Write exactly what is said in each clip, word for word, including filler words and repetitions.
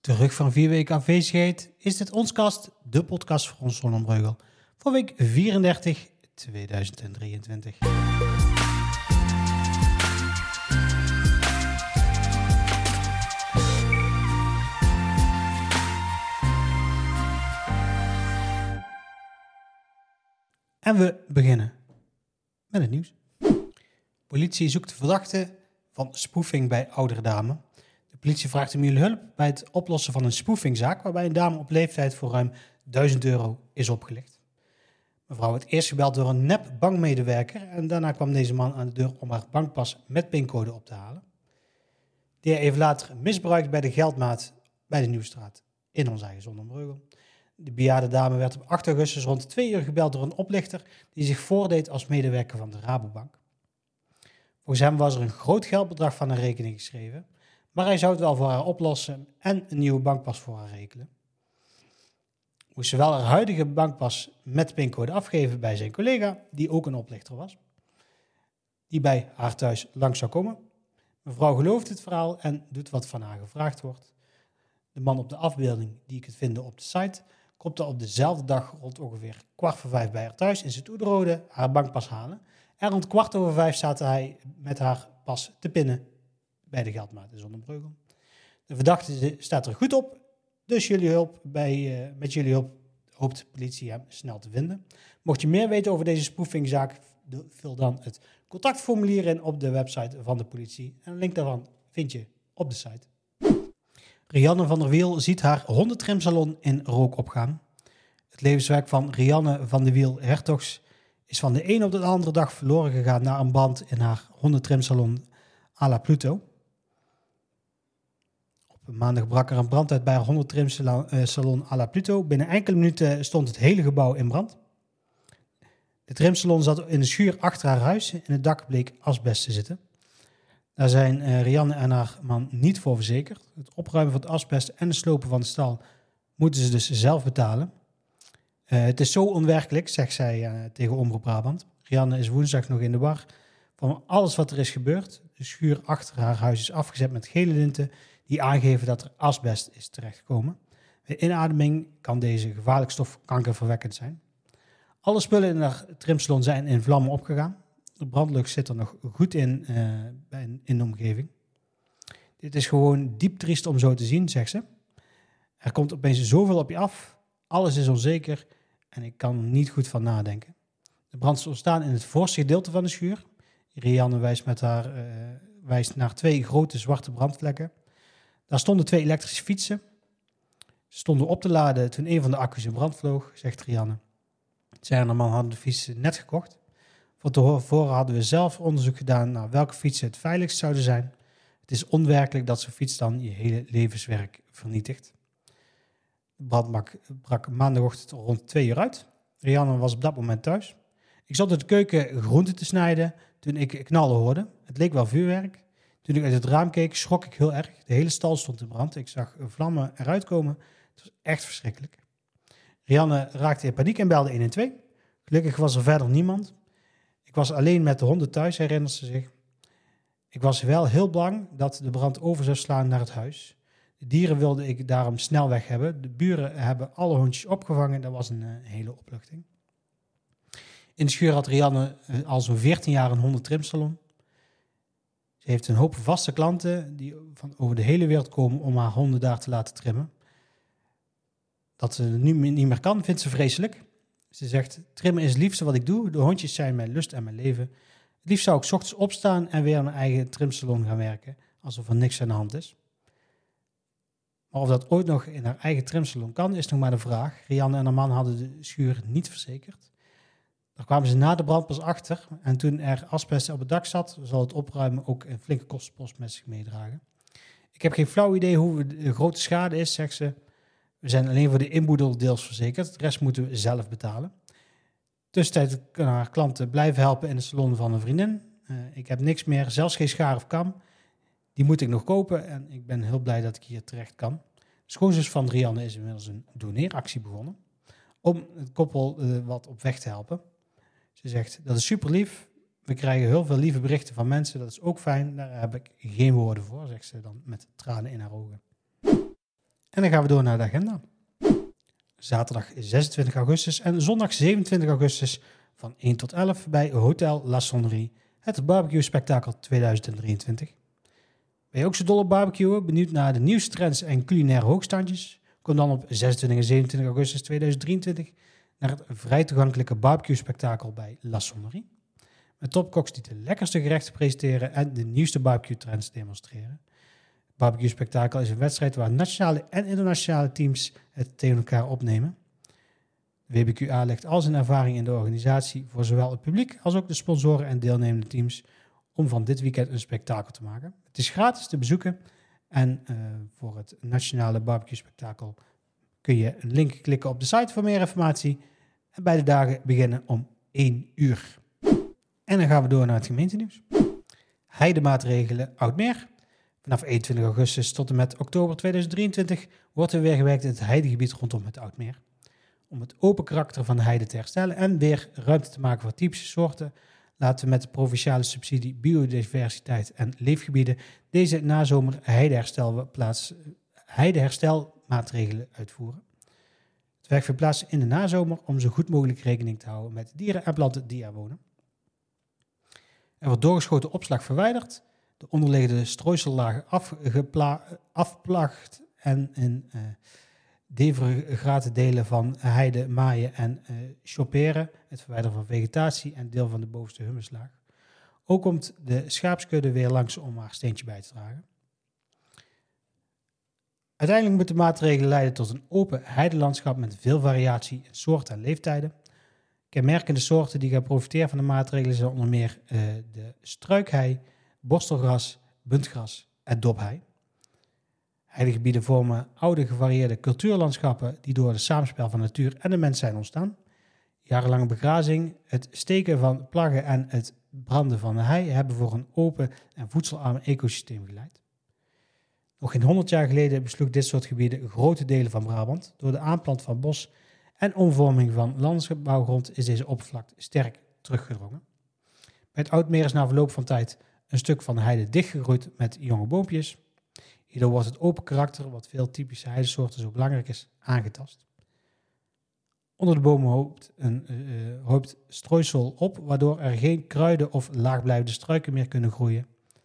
Terug van vier weken afwezigheid is dit ons kast, de podcast voor ons Zonnebreugel, voor week vierendertig, tweeduizend drieëntwintig. En we beginnen met het nieuws. Politie zoekt de verdachte van spoofing bij oudere dame. De politie vraagt om jullie hulp bij het oplossen van een spoofingzaak waarbij een dame op leeftijd voor ruim duizend euro is opgelicht. Mevrouw werd eerst gebeld door een nep bankmedewerker en daarna kwam deze man aan de deur om haar bankpas met pincode op te halen. Die hij even later misbruikt bij de geldmaat bij de Nieuwstraat in ons eigen Zonnebreugel. De bejaarde dame werd op acht augustus rond twee uur gebeld door een oplichter die zich voordeed als medewerker van de Rabobank. Volgens hem was er een groot geldbedrag van haar rekening geschreven, maar hij zou het wel voor haar oplossen en een nieuwe bankpas voor haar regelen. Moest ze wel haar huidige bankpas met pincode afgeven bij zijn collega, die ook een oplichter was, die bij haar thuis langs zou komen. Mevrouw gelooft het verhaal en doet wat van haar gevraagd wordt. De man op de afbeelding, die ik het vind op de site, komt er op dezelfde dag rond ongeveer kwart voor vijf bij haar thuis in Sint-Oederode haar bankpas halen. En rond kwart over vijf staat hij met haar pas te pinnen bij de geldmaat in Zonnebreugel. De verdachte staat er goed op, dus jullie hulp bij, uh, met jullie hulp hoopt de politie hem snel te vinden. Mocht je meer weten over deze spoofingzaak, vul dan het contactformulier in op de website van de politie. En een link daarvan vind je op de site. Rianne van der Wiel ziet haar hondentrimsalon in rook opgaan. Het levenswerk van Rianne van der Wiel Hertogs is van de een op de andere dag verloren gegaan na een brand in haar hondentrimsalon à la Pluto. Op maandag brak er een brand uit bij haar hondentrimsalon à la Pluto. Binnen enkele minuten stond het hele gebouw in brand. De trimsalon zat in de schuur achter haar huis. In het dak bleek asbest te zitten. Daar zijn uh, Rianne en haar man niet voor verzekerd. Het opruimen van het asbest en het slopen van de stal moeten ze dus zelf betalen. Uh, het is zo onwerkelijk, zegt zij uh, tegen Omroep Brabant. Rianne is woensdag nog in de war van alles wat er is gebeurd. De schuur achter haar huis is afgezet met gele linten die aangeven dat er asbest is terechtgekomen. Bij inademing kan deze gevaarlijke stof kankerverwekkend zijn. Alle spullen in haar trimsalon zijn in vlammen opgegaan. De brandlucht zit er nog goed in, uh, in de omgeving. Dit is gewoon diep triest om zo te zien, zegt ze. Er komt opeens zoveel op je af. Alles is onzeker en ik kan er niet goed van nadenken. De brand is ontstaan in het voorste gedeelte van de schuur. Rianne wijst, met haar, uh, wijst naar twee grote zwarte brandvlekken. Daar stonden twee elektrische fietsen. Ze stonden op te laden toen een van de accu's in brand vloog, zegt Rianne. Zij en haar man hadden de fietsen net gekocht. Van tevoren hadden we zelf onderzoek gedaan naar welke fietsen het veiligst zouden zijn. Het is onwerkelijk dat zo'n fiets dan je hele levenswerk vernietigt. De brand brak maandagochtend rond twee uur uit. Rianne was op dat moment thuis. Ik zat in de keuken groenten te snijden toen ik knallen hoorde. Het leek wel vuurwerk. Toen ik uit het raam keek, schrok ik heel erg. De hele stal stond in brand. Ik zag vlammen eruit komen. Het was echt verschrikkelijk. Rianne raakte in paniek en belde een een twee. Gelukkig was er verder niemand. Ik was alleen met de honden thuis, herinnert ze zich. Ik was wel heel bang dat de brand over zou slaan naar het huis. De dieren wilde ik daarom snel weg hebben. De buren hebben alle hondjes opgevangen. Dat was een uh, hele opluchting. In de schuur had Rianne uh, al zo'n veertien jaar een hondentrimsalon. Ze heeft een hoop vaste klanten die van over de hele wereld komen om haar honden daar te laten trimmen. Dat ze nu niet meer kan, vindt ze vreselijk. Ze zegt, trimmen is het liefste wat ik doe. De hondjes zijn mijn lust en mijn leven. Het liefst zou ik 's ochtends opstaan en weer aan mijn eigen trimsalon gaan werken. Alsof er niks aan de hand is. Maar of dat ooit nog in haar eigen trimsalon kan, is nog maar de vraag. Rianne en haar man hadden de schuur niet verzekerd. Daar kwamen ze na de brand pas achter. En toen er asbest op het dak zat, zal het opruimen ook een flinke kostenpost met zich meedragen. Ik heb geen flauw idee hoe de grote schade is, zegt ze. We zijn alleen voor de inboedel deels verzekerd. De rest moeten we zelf betalen. Tussentijd kunnen haar klanten blijven helpen in de salon van een vriendin. Uh, ik heb niks meer, zelfs geen schaar of kam. Die moet ik nog kopen en ik ben heel blij dat ik hier terecht kan. De schoonzus van Rianne is inmiddels een doneeractie begonnen om het koppel uh, wat op weg te helpen. Ze zegt, dat is super lief. We krijgen heel veel lieve berichten van mensen. Dat is ook fijn. Daar heb ik geen woorden voor, zegt ze dan met tranen in haar ogen. En dan gaan we door naar de agenda. Zaterdag zesentwintig augustus en zondag zevenentwintig augustus van één tot elf bij Hotel La Sonnerie, het barbecue spektakel tweeduizend drieëntwintig. Ben je ook zo dol op barbecuen, benieuwd naar de nieuwste trends en culinaire hoogstandjes? Kom dan op zesentwintig en zevenentwintig augustus tweeduizend drieëntwintig naar het vrij toegankelijke barbecue spektakel bij La Sonnerie. Met topkoks die de lekkerste gerechten presenteren en de nieuwste barbecue trends demonstreren. Het barbecue spektakel is een wedstrijd waar nationale en internationale teams het tegen elkaar opnemen. De W B Q A legt al zijn ervaring in de organisatie voor zowel het publiek als ook de sponsoren en deelnemende teams om van dit weekend een spektakel te maken. Het is gratis te bezoeken en uh, voor het nationale barbecue spektakel kun je een link klikken op de site voor meer informatie. En beide dagen beginnen om één uur. En dan gaan we door naar het gemeentenieuws. Heidemaatregelen Oudmeer. Vanaf eenentwintig augustus tot en met oktober tweeduizend drieëntwintig wordt er weer gewerkt in het heidegebied rondom het Oudmeer. Om het open karakter van de heide te herstellen en weer ruimte te maken voor typische soorten, laten we met de provinciale subsidie biodiversiteit en leefgebieden deze nazomer heideherstelplaats, heideherstelmaatregelen uitvoeren. Het werk vindt plaats in de nazomer om zo goed mogelijk rekening te houden met dieren en planten die er wonen. Er wordt doorgeschoten opslag verwijderd, de onderliggende strooisellagen afgeplaagd en in uh, degrade delen van heide, maaien en uh, choperen, het verwijderen van vegetatie en deel van de bovenste humuslaag. Ook komt de schaapskudde weer langs om haar steentje bij te dragen. Uiteindelijk moeten maatregelen leiden tot een open heidelandschap met veel variatie in soorten en leeftijden. Kenmerkende soorten die gaan profiteren van de maatregelen zijn onder meer uh, de struikhei, borstelgras, buntgras en dophei. Heidegebieden vormen oude gevarieerde cultuurlandschappen die door het samenspel van natuur en de mens zijn ontstaan. Jarenlange begrazing, het steken van plaggen en het branden van de hei hebben voor een open en voedselarm ecosysteem geleid. Nog geen honderd jaar geleden besloeg dit soort gebieden grote delen van Brabant. Door de aanplant van bos en omvorming van landbouwgrond is deze oppervlakte sterk teruggedrongen. Bij het Oudmeer is na verloop van tijd een stuk van de heide dichtgegroeid met jonge boompjes. Hierdoor wordt het open karakter, wat veel typische heidesoorten zo belangrijk is, aangetast. Onder de bomen hoopt, een, uh, hoopt strooisel op, waardoor er geen kruiden of laagblijvende struiken meer kunnen groeien.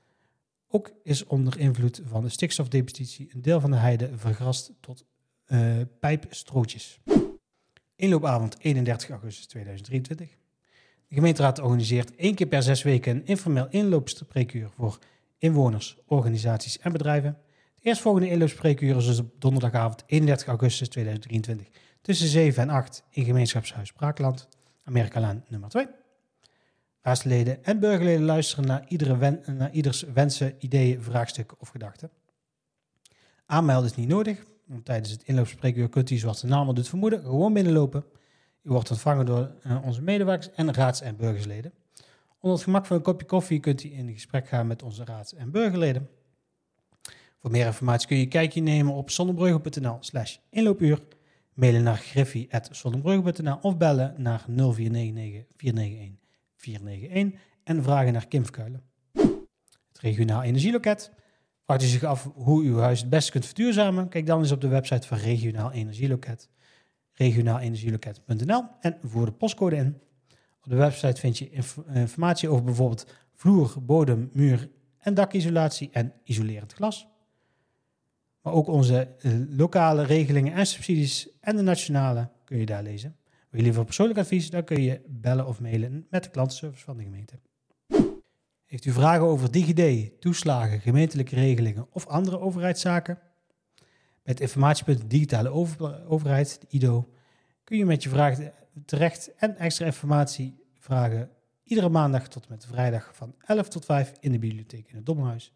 Ook is onder invloed van de stikstofdepositie een deel van de heide vergrast tot uh, pijpstrootjes. Inloopavond eenendertig augustus tweeduizend drieëntwintig. De gemeenteraad organiseert één keer per zes weken een informeel inloopspreekuur voor inwoners, organisaties en bedrijven. De eerstvolgende inloopspreekuur is dus op donderdagavond eenendertig augustus tweeduizend drieëntwintig tussen zeven en acht in gemeenschapshuis Braakland, Amerikalaan nummer twee. Raadsleden en burgerleden luisteren naar, iedere wen, naar ieders wensen, ideeën, vraagstukken of gedachten. Aanmelden is niet nodig, want tijdens het inloopspreekuur kunt u, zoals de naam al doet vermoeden, gewoon binnenlopen. U wordt ontvangen door uh, onze medewerkers en raads- en burgersleden. Onder het gemak van een kopje koffie kunt u in gesprek gaan met onze raads- en burgerleden. Voor meer informatie kun je een kijkje nemen op zonnebrugge.nl slash inloopuur, mailen naar griffie apenstaartje zonnebrugge punt n l of bellen naar nul vier negen negen vier negen een vier negen een en vragen naar Kim Verkuilen. Het regionaal energieloket. Vraagt u zich af hoe uw huis het beste kunt verduurzamen? Kijk dan eens op de website van Regionaal Energieloket, regionaal energieloket punt n l en voer de postcode in. Op de website vind je inf- informatie over bijvoorbeeld vloer, bodem, muur en dakisolatie en isolerend glas. Maar ook onze uh, lokale regelingen en subsidies en de nationale kun je daar lezen. Wil je liever persoonlijk advies, dan kun je bellen of mailen met de klantenservice van de gemeente. Heeft u vragen over DigiD, toeslagen, gemeentelijke regelingen of andere overheidszaken? Bij het informatiepunt Digitale over- Overheid, de I D O, kun je met je vraag terecht en extra informatie vragen iedere maandag tot en met vrijdag van elf tot vijf in de bibliotheek in het Domhuis.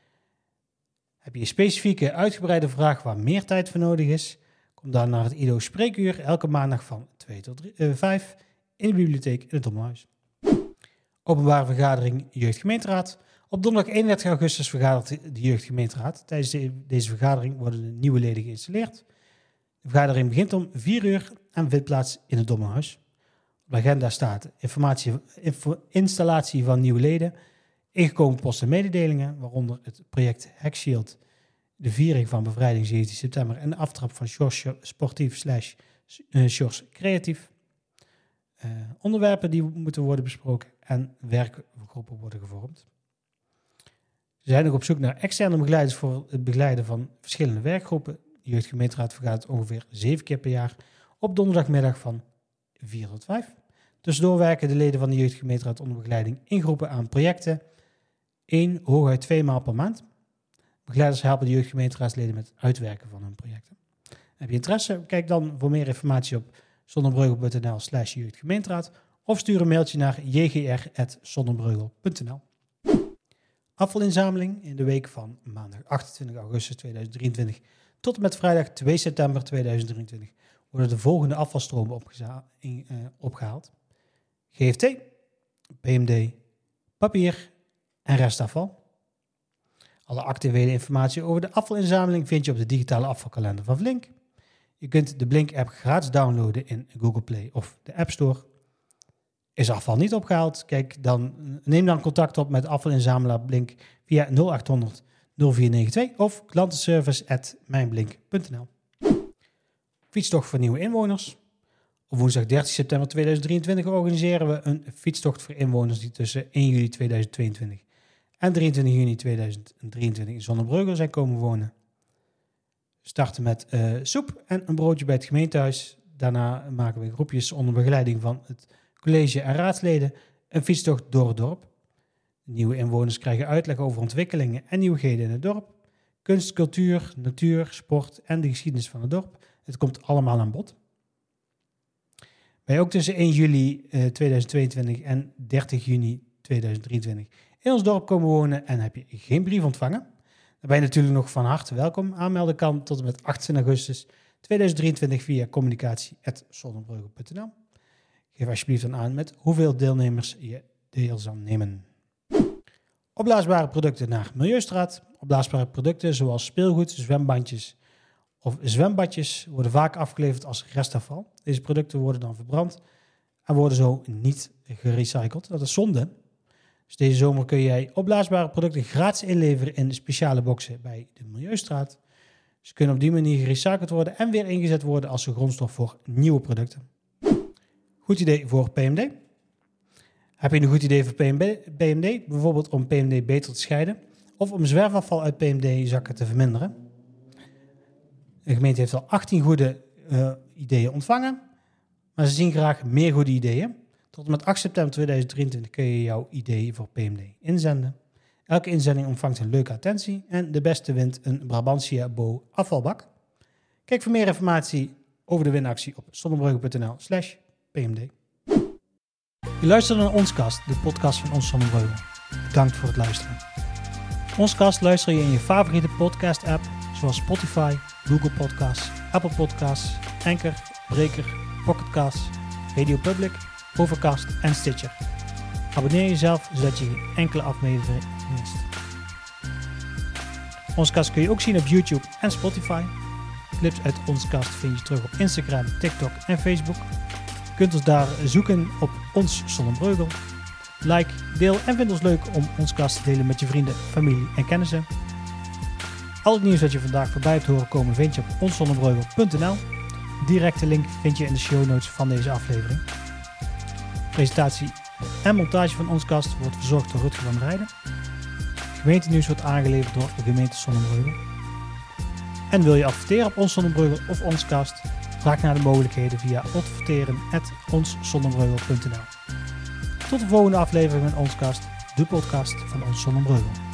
Heb je een specifieke uitgebreide vraag waar meer tijd voor nodig is? Kom dan naar het I D O spreekuur elke maandag van twee tot vijf in de bibliotheek in het Domhuis. Openbare vergadering Jeugdgemeenteraad. Op donderdag eenendertig augustus vergadert de Jeugdgemeenteraad. Tijdens de, deze vergadering worden de nieuwe leden geïnstalleerd. De vergadering begint om vier uur en vindt plaats in het Domhuis. Op de agenda staat informatie, info, installatie van nieuwe leden, ingekomen post en mededelingen, waaronder het project HackShield, de viering van bevrijding zeventien september en de aftrap van Sjors Sportief slash Sjors Creatief. Uh, onderwerpen die moeten worden besproken en werkgroepen worden gevormd. Ze zijn nog op zoek naar externe begeleiders voor het begeleiden van verschillende werkgroepen. De jeugdgemeenteraad vergaat ongeveer zeven keer per jaar op donderdagmiddag van vier tot vijf. Tussendoor werken de leden van de jeugdgemeenteraad onder begeleiding in groepen aan projecten. één, hooguit twee maal per maand. Begeleiders helpen de jeugdgemeenteraadsleden met uitwerken van hun projecten. Heb je interesse? Kijk dan voor meer informatie op zonnebreugel.nl slash jeugdgemeenteraad of stuur een mailtje naar j g r at zonnebreugel punt n l. Afvalinzameling in de week van maandag achtentwintig augustus tweeduizend drieëntwintig tot en met vrijdag twee september tweeduizend drieëntwintig worden de volgende afvalstromen opgeza- in, uh, opgehaald. G F T, P M D, papier en restafval. Alle actuele informatie over de afvalinzameling vind je op de digitale afvalkalender van Blink. Je kunt de Blink-app gratis downloaden in Google Play of de App Store. Is afval niet opgehaald? Kijk dan, neem dan contact op met afvalinzamelaar Blink via nul acht honderd nul vier negen twee of klantenservice at mijnblink punt n l. Fietstocht voor nieuwe inwoners. Op woensdag dertien september tweeduizend drieëntwintig organiseren we een fietstocht voor inwoners die tussen één juli tweeduizend tweeëntwintig en drieëntwintig juni tweeduizend drieëntwintig in Zonnebreugel zijn komen wonen. We starten met uh, soep en een broodje bij het gemeentehuis. Daarna maken we groepjes onder begeleiding van het college en raadsleden een fietstocht door het dorp. De nieuwe inwoners krijgen uitleg over ontwikkelingen en nieuwigheden in het dorp. Kunst, cultuur, natuur, sport en de geschiedenis van het dorp. Het komt allemaal aan bod. Ben je ook tussen één juli uh, tweeduizend tweeëntwintig en dertig juni tweeduizend drieëntwintig in ons dorp komen wonen en heb je geen brief ontvangen? Dan ben je natuurlijk nog van harte welkom. Aanmelden kan tot en met achtentwintig augustus tweeduizend drieëntwintig via communicatie at zonnebreugel punt n l. Geef alsjeblieft dan aan met hoeveel deelnemers je deel zal nemen. Opblaasbare producten naar Milieustraat. Opblaasbare producten zoals speelgoed, zwembandjes of zwembadjes worden vaak afgeleverd als restafval. Deze producten worden dan verbrand en worden zo niet gerecycled. Dat is zonde. Dus deze zomer kun jij opblaasbare producten gratis inleveren in de speciale boxen bij de Milieustraat. Ze kunnen op die manier gerecycled worden en weer ingezet worden als een grondstof voor nieuwe producten. Goed idee voor P M D. Heb je een goed idee voor P M D? Bijvoorbeeld om P M D beter te scheiden of om zwerfafval uit P M D-zakken te verminderen. De gemeente heeft al achttien goede uh, ideeën ontvangen, maar ze zien graag meer goede ideeën. Tot en met acht september tweeduizend drieëntwintig kun je jouw ideeën voor P M D inzenden. Elke inzending ontvangt een leuke attentie en de beste wint een Brabantia Bo afvalbak. Kijk voor meer informatie over de winactie op zonnebreugel punt n l slash P M D. Je luistert naar Onskast, de podcast van Ons Zonnebreugel. Bedankt voor het luisteren. Onskast luister je in je favoriete podcast-app zoals Spotify, Google Podcasts, Apple Podcasts, Anchor, Breaker, Pocket Casts, Radio Public, Overcast en Stitcher. Abonneer jezelf zodat je geen enkele aflevering mist. Onskast kun je ook zien op YouTube en Spotify. Clips uit Onskast vind je terug op Instagram, TikTok en Facebook. Je kunt ons daar zoeken op Ons Zonnebreugel. Like, deel en vind ons leuk om Onskast te delen met je vrienden, familie en kennissen. Al het nieuws dat je vandaag voorbij hebt horen komen vind je op ons zonnebreugel punt n l. Directe link vind je in de show notes van deze aflevering. Presentatie en montage van Onskast wordt verzorgd door Rutger van Rijden. Gemeentenieuws wordt aangeleverd door de gemeente Zonnebreugel. En wil je adverteren op Ons Zonnebreugel of Onskast? Vraag naar de mogelijkheden via adverteren at ons zonnebreugel punt n l. Tot de volgende aflevering van Onskast, de podcast van Ons Zonnebreugel.